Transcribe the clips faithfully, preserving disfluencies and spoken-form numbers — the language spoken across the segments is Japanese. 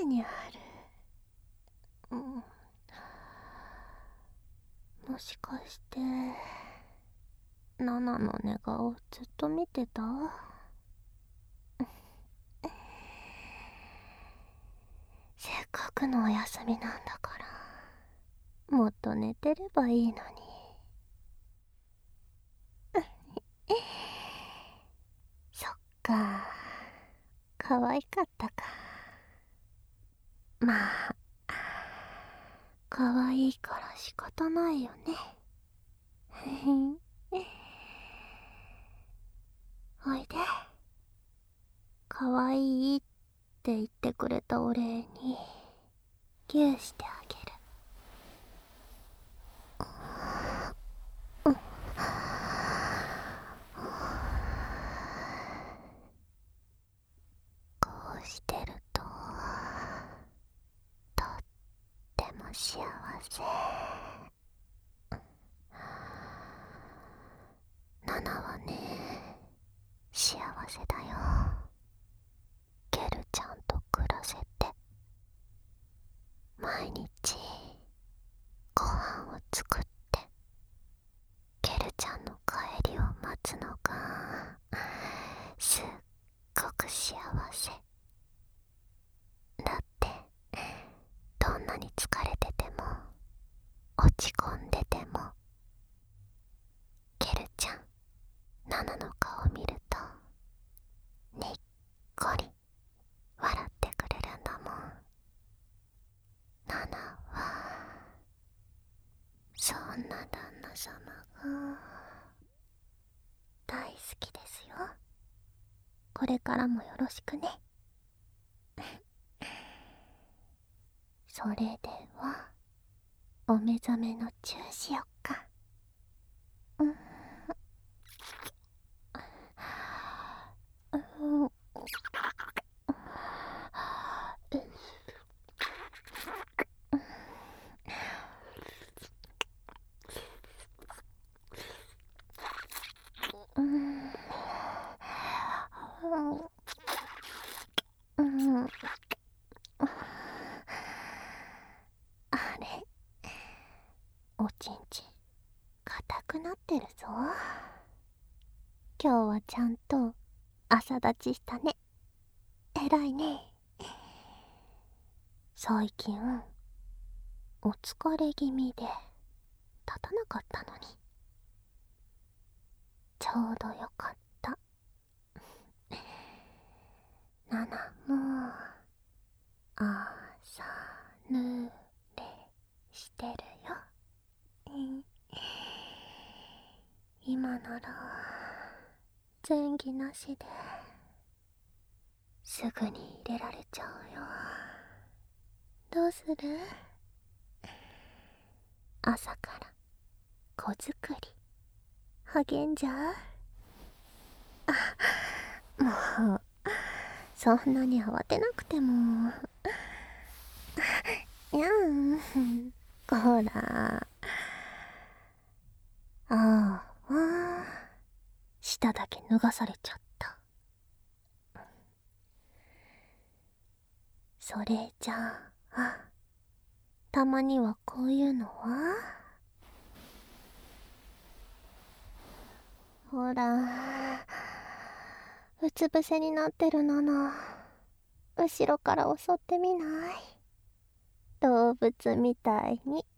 にある。うん、もしかしてナナの寝顔ずっと見てた？せっかくのお休みなんだから、もっと寝てればいいのに。そっか、可愛かったか。まあ、可愛いから仕方ないよね。おいで。可愛いって言ってくれたお礼にギューしてあげる。こうしてるととっても幸せ。ナナはね、幸せだよ。ケルちゃんと暮らせて、毎日ご飯を作ってケルちゃんの帰りを待つのがすっごく幸せだって。どんなに疲れてても落ち込んでてもケルちゃん、ナナの顔を見るとにっこり笑ってくれるんだもん。ナナはそんな旦那様が大好きですよ。これからもよろしくね。それではお目覚めのチューしよっか。うん、うん、うん、うん、あれ、おちんちん硬くなってるぞ。今日はちゃんと朝立ちしたね。えらいね。最近お疲れ気味で立たなかったのに、ちょうどよかった。ナナも朝濡れしてるよ。今なら前儀なしですぐに入れられちゃうよ。どうする？朝から子作り励んじゃう？もうそんなに慌てなくても。いやん、ほら。ああ、舌だけ脱がされちゃった。それじゃあ、たまにはこういうのは？ほら、うつ伏せになってるナナ、後ろから襲ってみない？動物みたいに。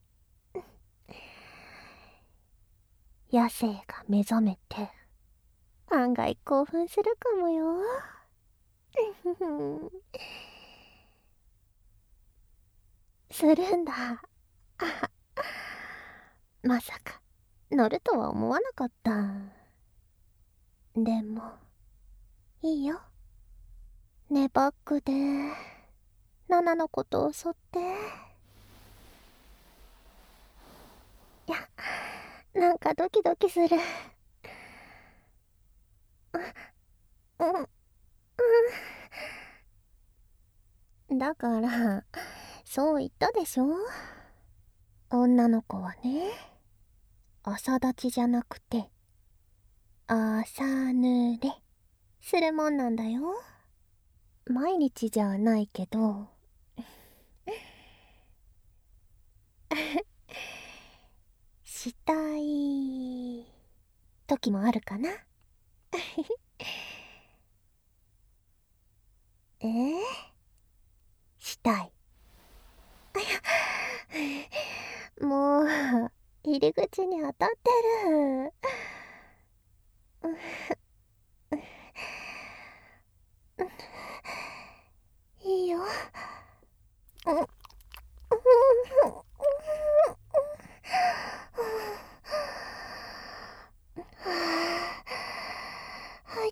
野生が目覚めて案外興奮するかもよ。するんだ。まさか乗るとは思わなかった。でもいいよ、寝バックでナナのことを襲って。いや、なんかドキドキする。うん、うん、だからそう言ったでしょ。女の子はね、朝立ちじゃなくて朝濡れするもんなんだよ。毎日じゃないけどしたい時もあるかな。えー、したい。もう入り口に当たってる。いいよ。入った。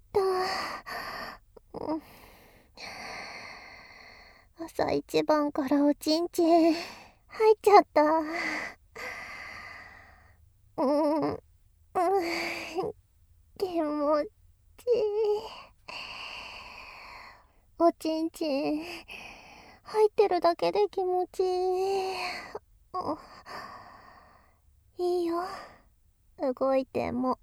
朝一番からおちんちん入っちゃった。うん、うん、気持ちいい。おちんちん入ってるだけで気持ちいい。いいよ、動いても。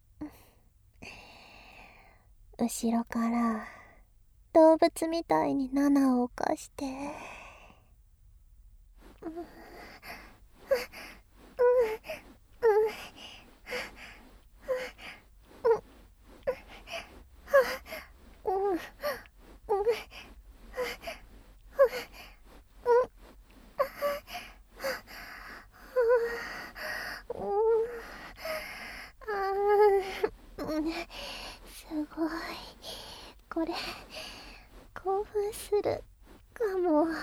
後ろから動物みたいにナナを犯して、うんうんうんうんうんすごい、これ興奮するかも。うん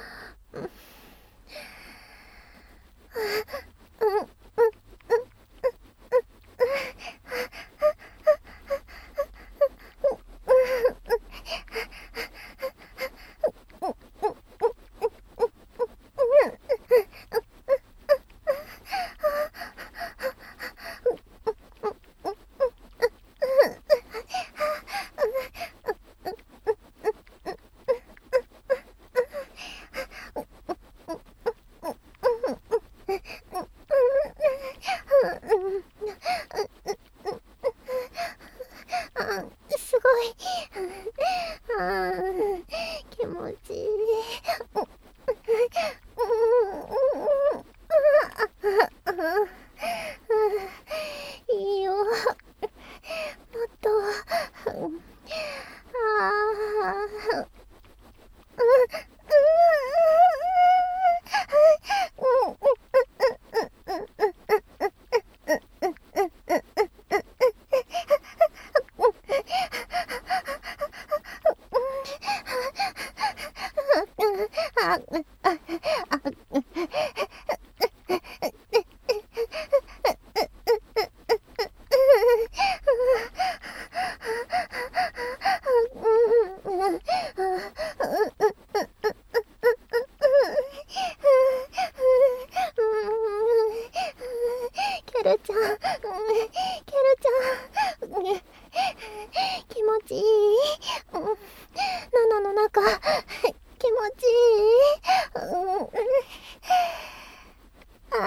すごい。気持ちいい。いいよ、もっと。ああケルちゃん、ケルちゃん、気持ちいい。ナナの中、気持ちいい。あ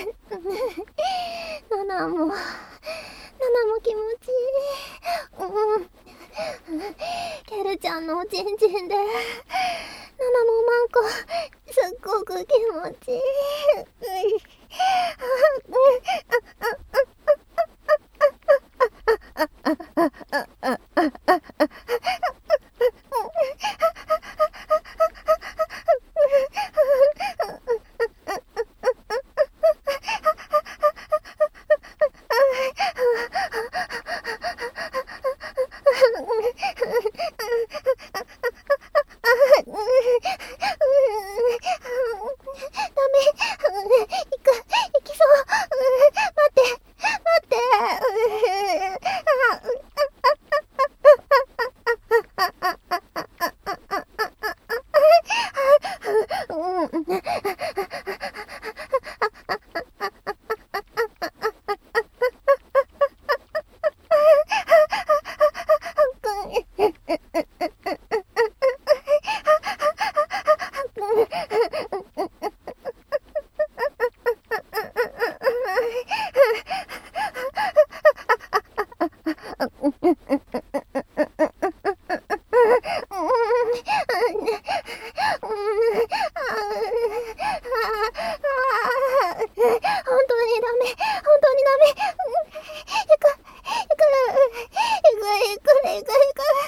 ナナも、ナナも気持ちいい。ケルちゃんのおちんちんで、ナナもマンコ、すっごく気持ちいい。ダメ、行く、行きそう。待って。 れこれ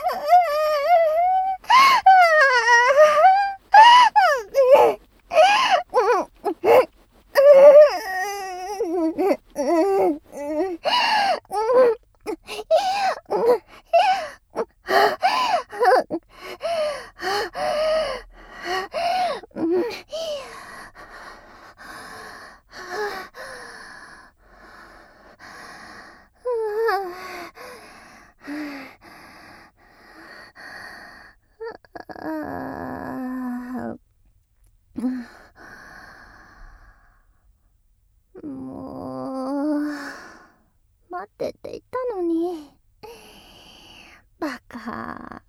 もう待ってって言ったのに。バカ。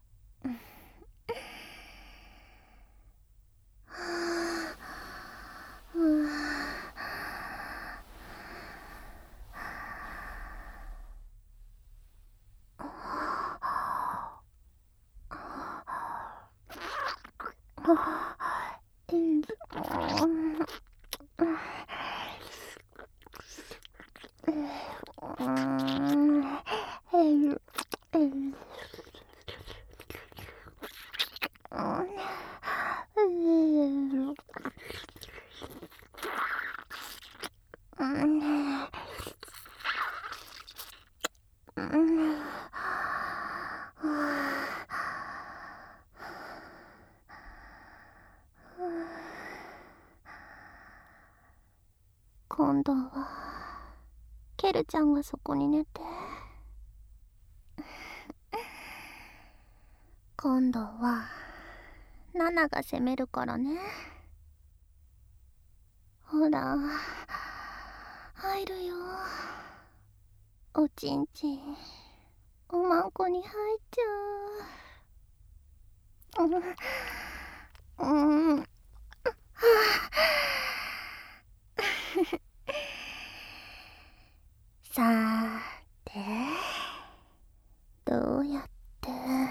今度はケルちゃんがそこに寝て、今度はナナが攻めるからね。ほら入るよ。おちんちんおまんこに入っちゃう。うんうんさーてどうやって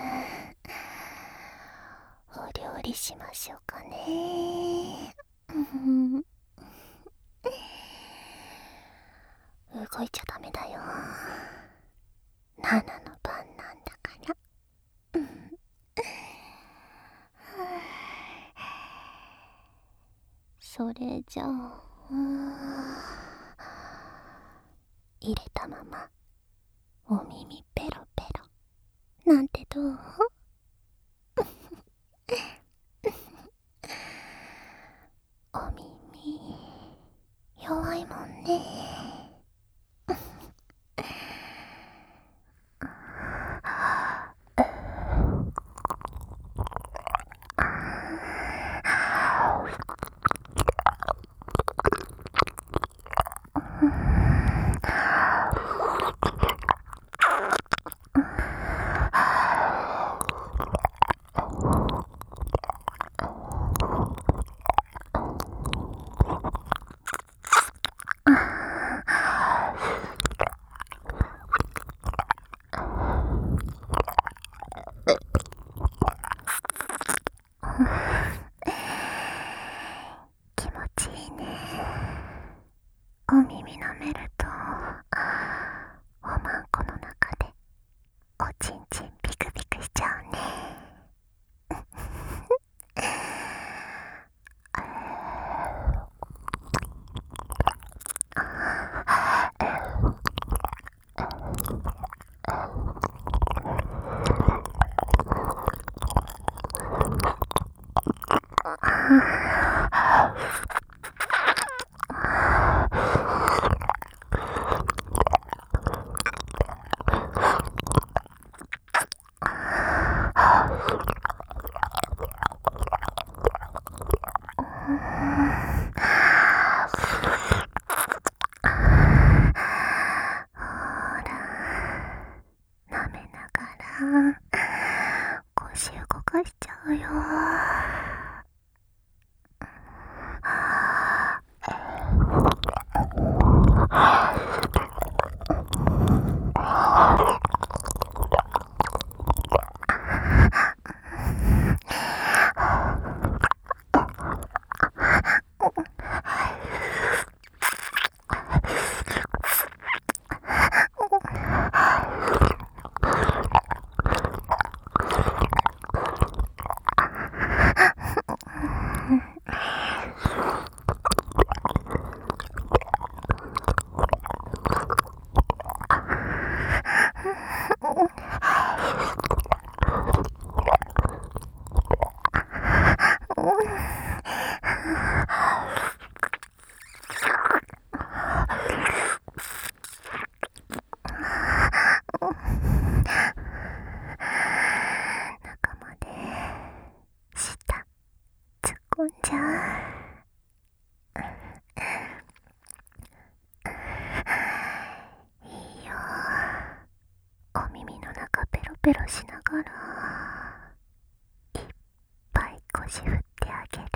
お料理しましょうかね。動いちゃダメだよ。ナナの番なんだから。それじゃあ入れたままお耳ペロペロなんてどう？お耳弱いもんね。気持ちいいね。お耳舐めるとおまんこの中でおちんちんピクピクしちゃうね。腰動かしちゃうよ。 ペロしながらいっぱい腰振ってあげる。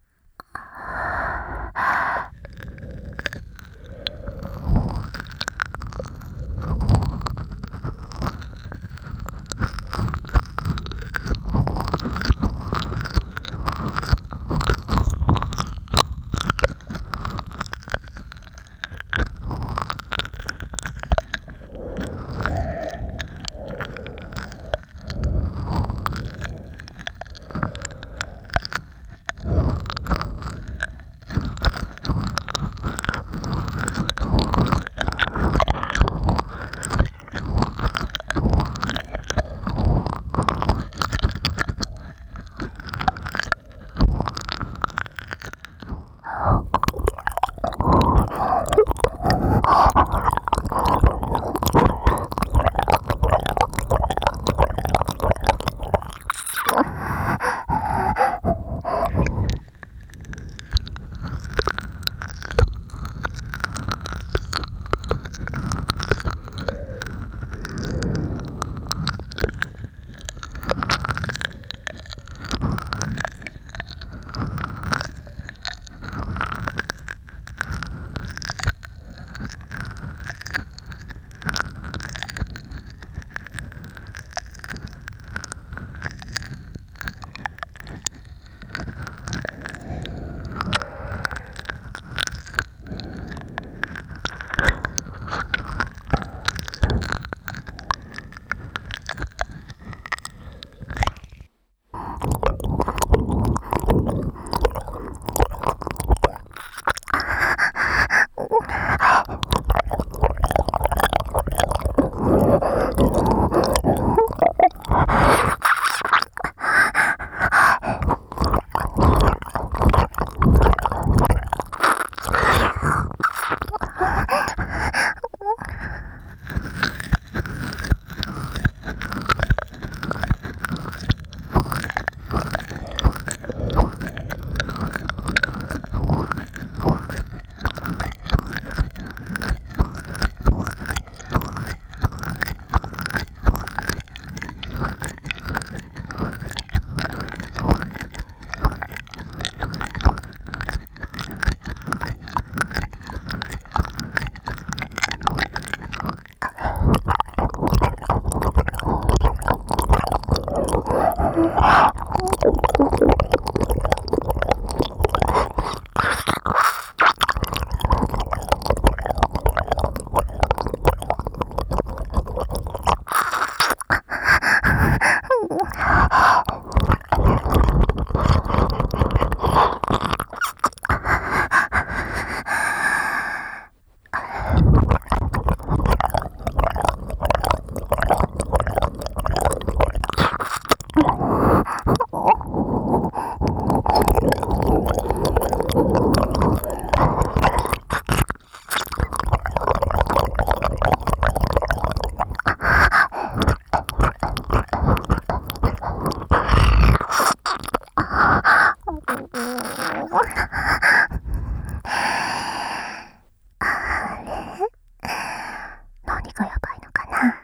何がやばいのかな。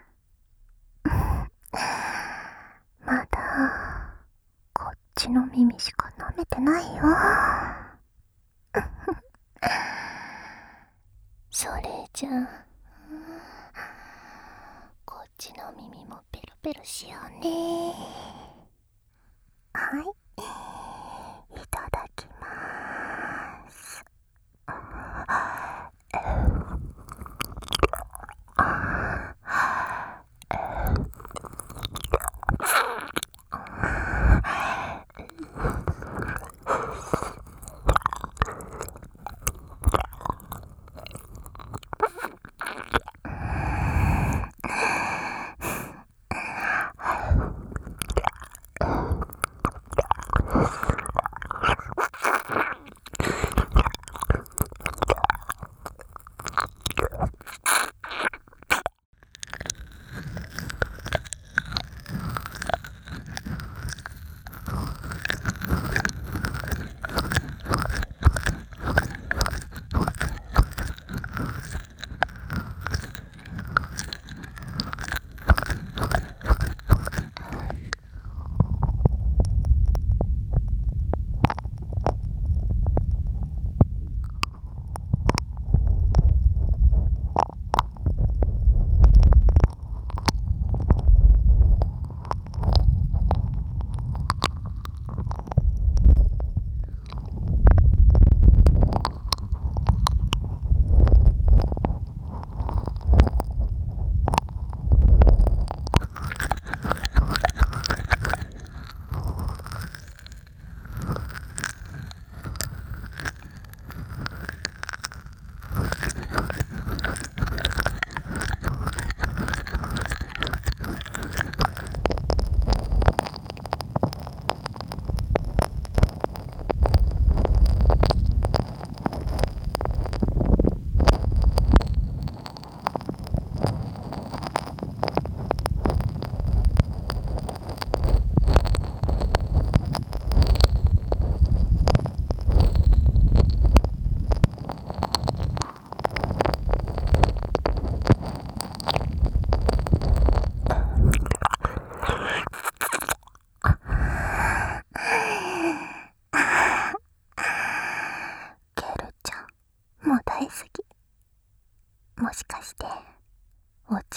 まだこっちの耳しか舐めてないよ。それじゃあこっちの耳もペロペロしようね。はい、いただきます。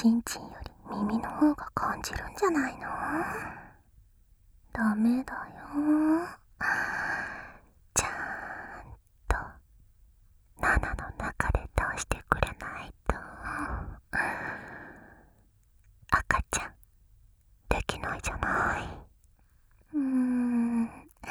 んちんより耳の方が感じるんじゃないの？ダメだよ。ちゃんとナナの中で通してくれないと赤ちゃんできないじゃない。うーん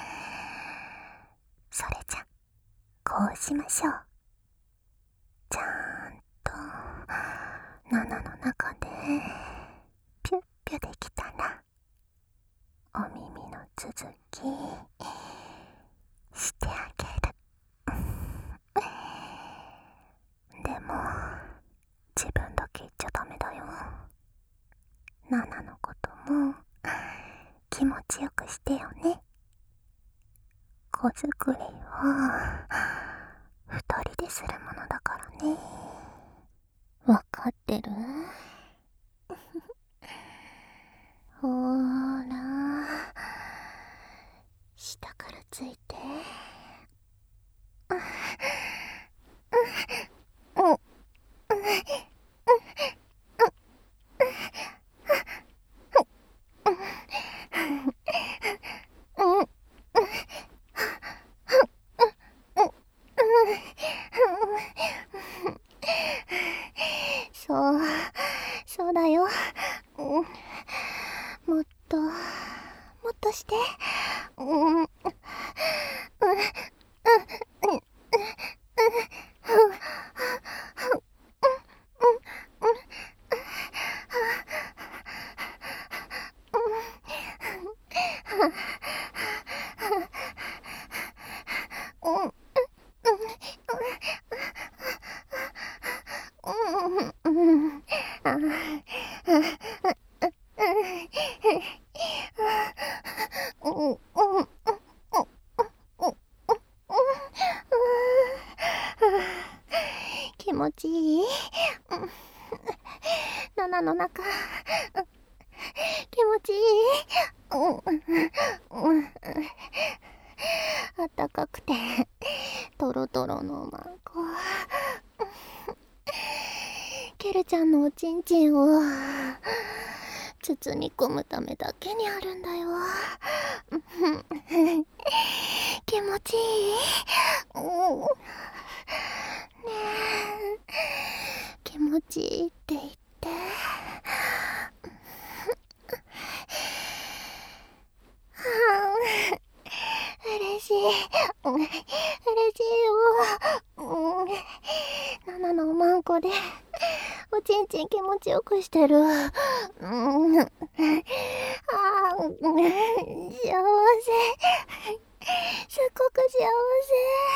それじゃこうしましょう。ちゃんとナナの中でピュッピュできたらお耳の続きしてあげる。でも自分だけ言っちゃダメだよ。ナナのことも気持ちよくしてよね。子作りは二人でするものだからね。わかってる？ほーら下からついて。そう、そうだよ。もっと、もっとして。うん。気持ちいい？ナナの中気持ちいい？あったかくてトロトロのマンコ。ケルちゃんのおちんちんを包み込むためだけにあるんだよ。気持ちいい？ねえ気持ちいいって言って。嬉しい嬉しいよ。ナナのおまんこでおちんちん気持ちよくしてる。うん、あー、幸せ、すっごく幸せ。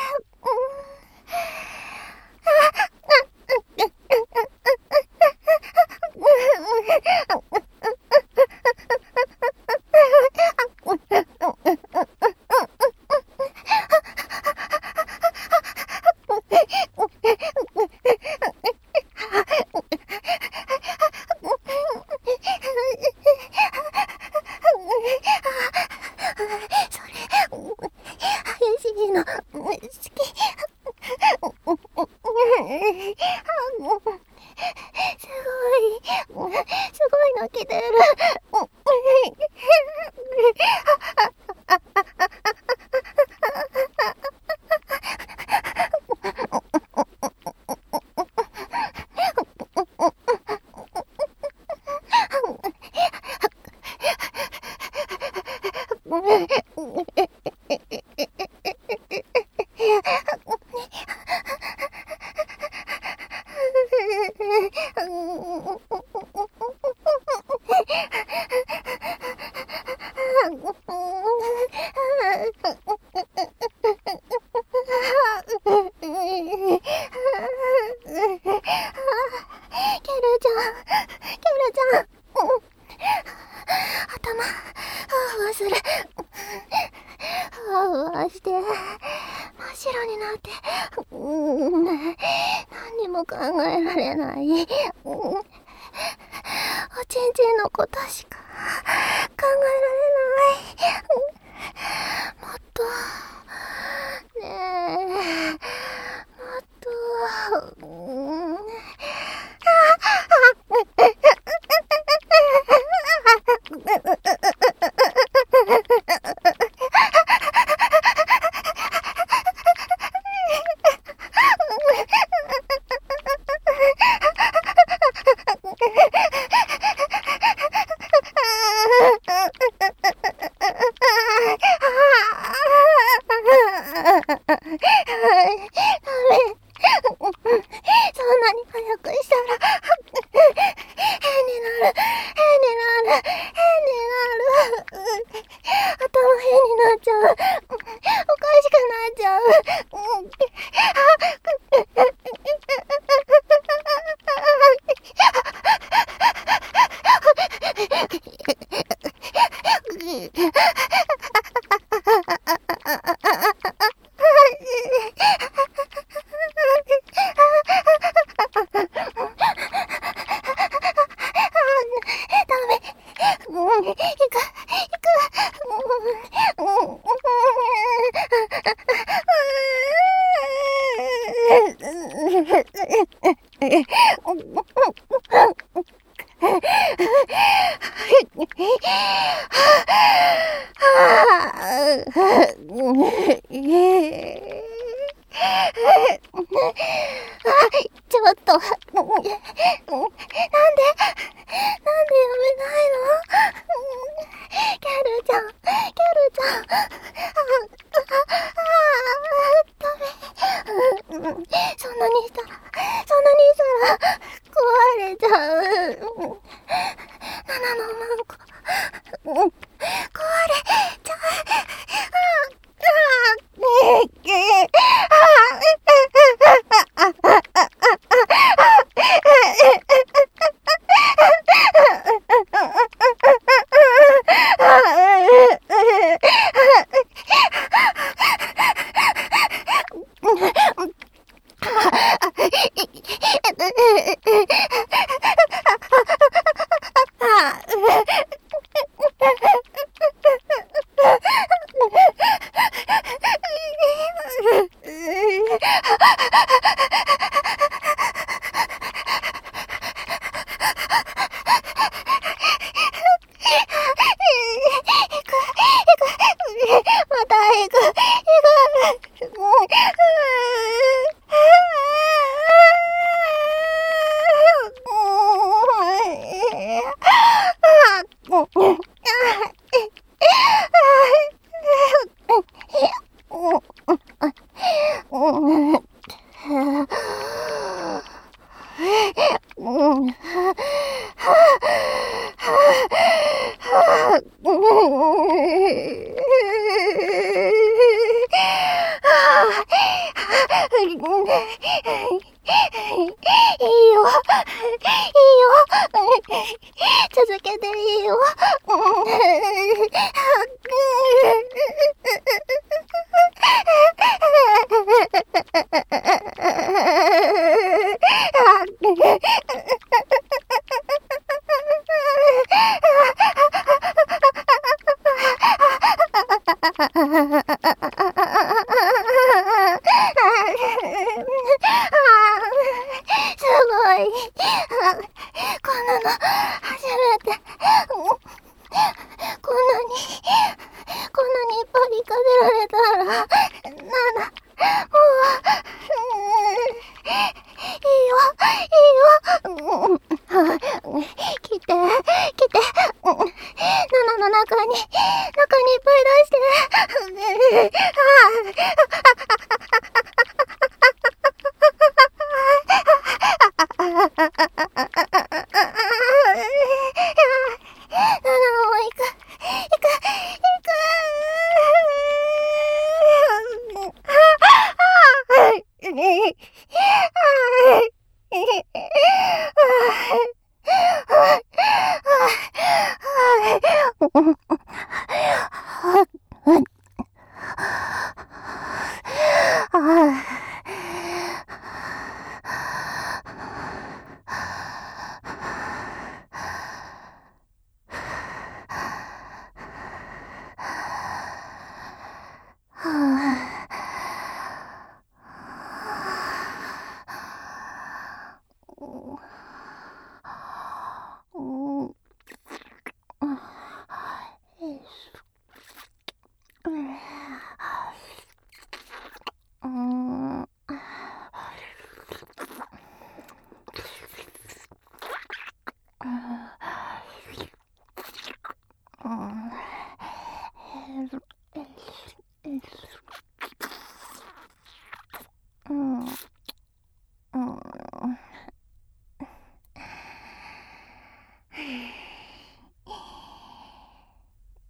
それ激しいの好き。すごいすごい泣き出る。する。ふわふわして真っ白になって、うん、何にも考えられない、うん、おちんちんのことしか考えられない、うん、もっとねえもっと、うん頭変になっちゃう。おかしくなっちゃう。ちょっと、なんで、なんでやめないの？キャルちゃん、キャルちゃん、あ、あ、ダメ。そんなにしたら、そんなにしたら、壊れちゃう。ナナのマンコ、壊れちゃう。また行く、行く。いいよ、いいよ、続けていいよ。すごい。こんなの初めて。こんなに、こんなにいっぱい行かせられたら、なんだ、もう、いいよ、いいよ。来て、来て。ナナの中に、中にいっぱい出して。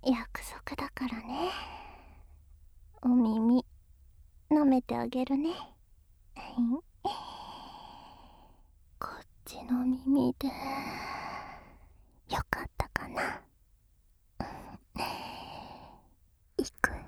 約束だからね。お耳舐めてあげるね。こっちの耳でよかったかな。いくよ。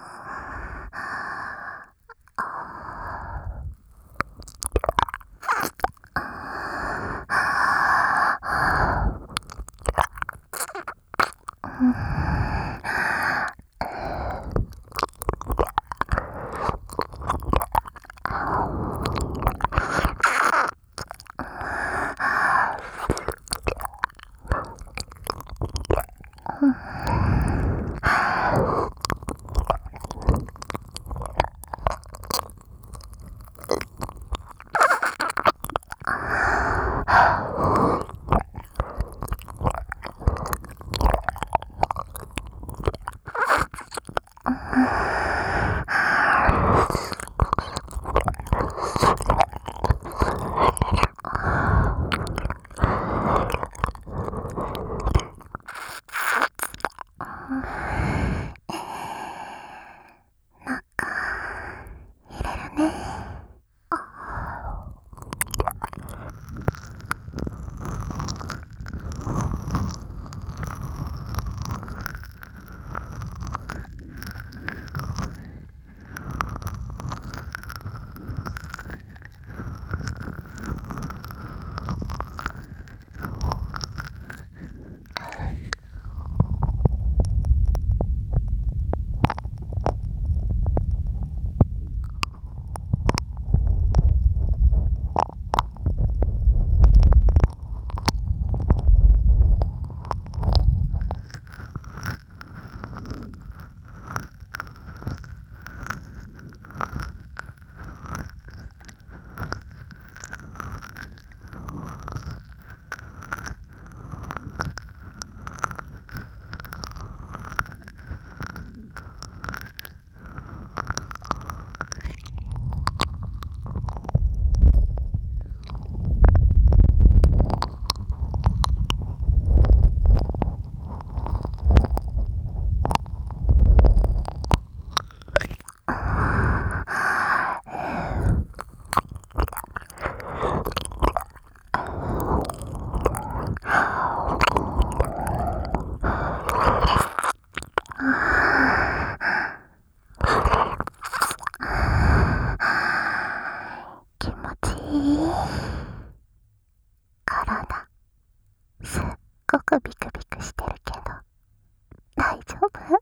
ごくビクビクしてるけど大丈夫？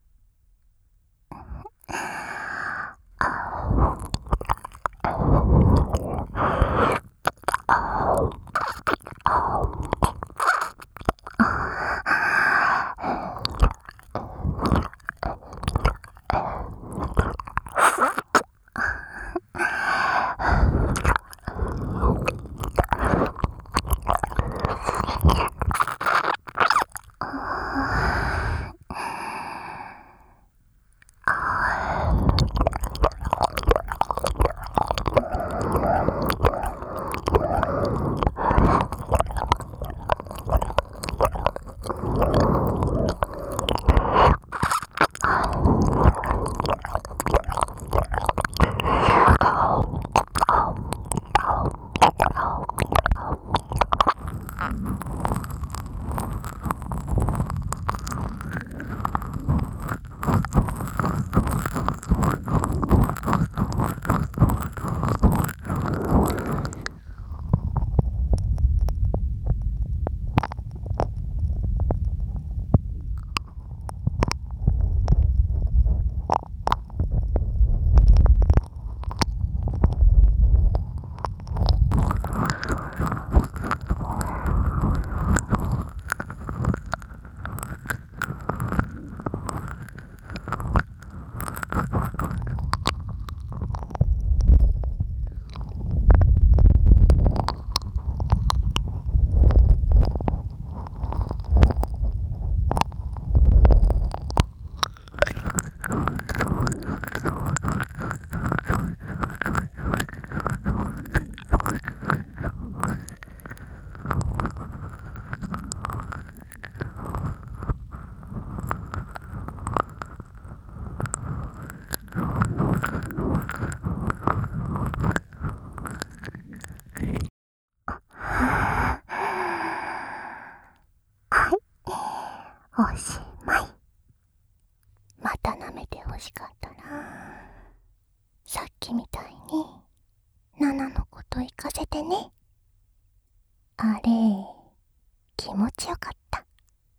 楽しかったな。さっきみたいにナナのこと行かせてね。あれ気持ちよかった。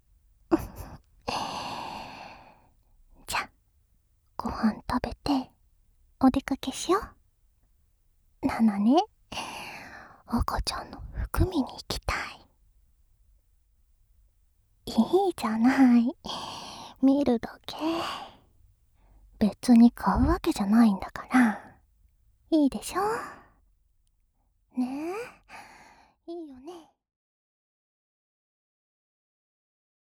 じゃ、ご飯食べてお出かけしよう。ナナね、赤ちゃんの服見に行きたい。いいじゃない、見るだけ。別に買うわけじゃないんだから、いいでしょねえ。